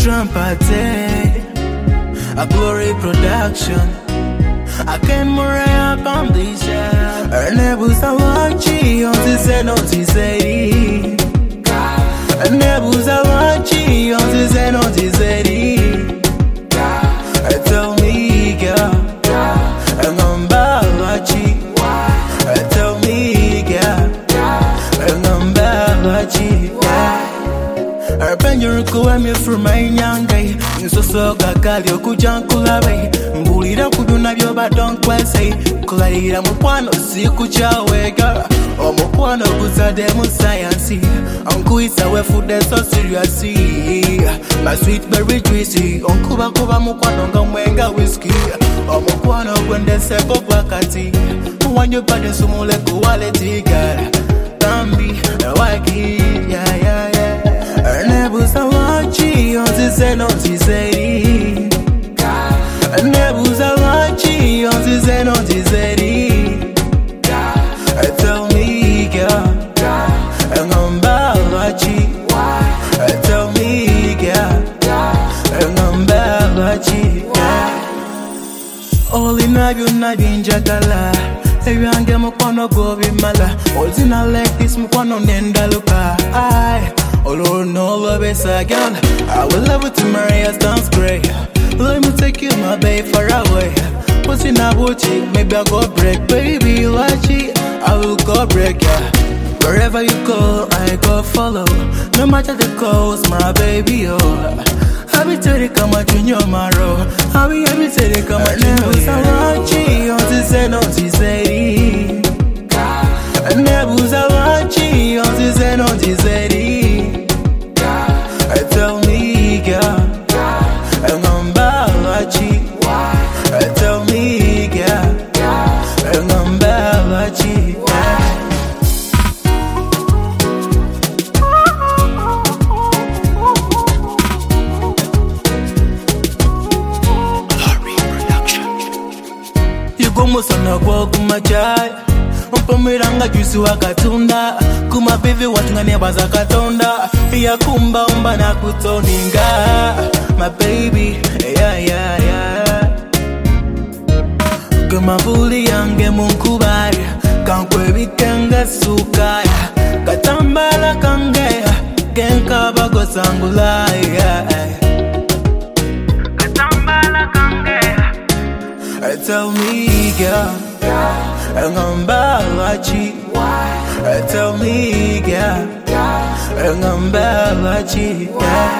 Trumpete, a glory production. I can't more on this year. Her nebus a watching on this and on this day. Her nebus a watching on this and on this day. Tell me, girl, I'm on Babachi. Tell me, girl, I'm on Babachi. Her pension go me from my young day. So gakali okujankula bay. Mbulira kuduna byo badon kwese. Kulalira mukwano sikuchawe girl. Omukwano guzade mu science. Ankuisa we food so serious. My sweet berry juicy. Onkuba kuba mukwano ngamwenga whiskey. Omukwano gwende seko wakati. Wanyo pade sumule quality girl. Tambi waki yeah. Her nebus a watching on this and on this day. Her nebus a watching on this and on this day. Tell me, girl, I'm on Babachi. Tell me, girl, I'm on Babachi. All in a good night in Jagala. Eyange mukwano gobi mala. Ozina like this mukwano nenda luka. Oh Lord, no love is a girl. I will love you to marry us, sounds great. Let me take you, my babe, far away. What's in a boutique? Maybe I'll go break, baby. Watch it, I will go break, yeah. Wherever you go, I go follow. No matter the cost, my baby, oh. I be telling come out in your marrow. I be telling come out in your marrow. On this and on this day. And nebus are watching on this and on this day. Tell me, girl, I'm on Babachi. Tell me, girl, I'm on Babachi. You go musana kwa kumachai. Mpamiranga juice wakatunda. Kuma baby watungane baza katonda. Ya kumba umba na kutoninga. My baby, yeah. Kuma buli yange munkubari. Kankwe bikenga sukaya. Katambala kangea. Genka bago sangula, yeah. Katambala kangea. Tell me, girl, I'm on Babachi. Tell me, girl, I'm on Babachi.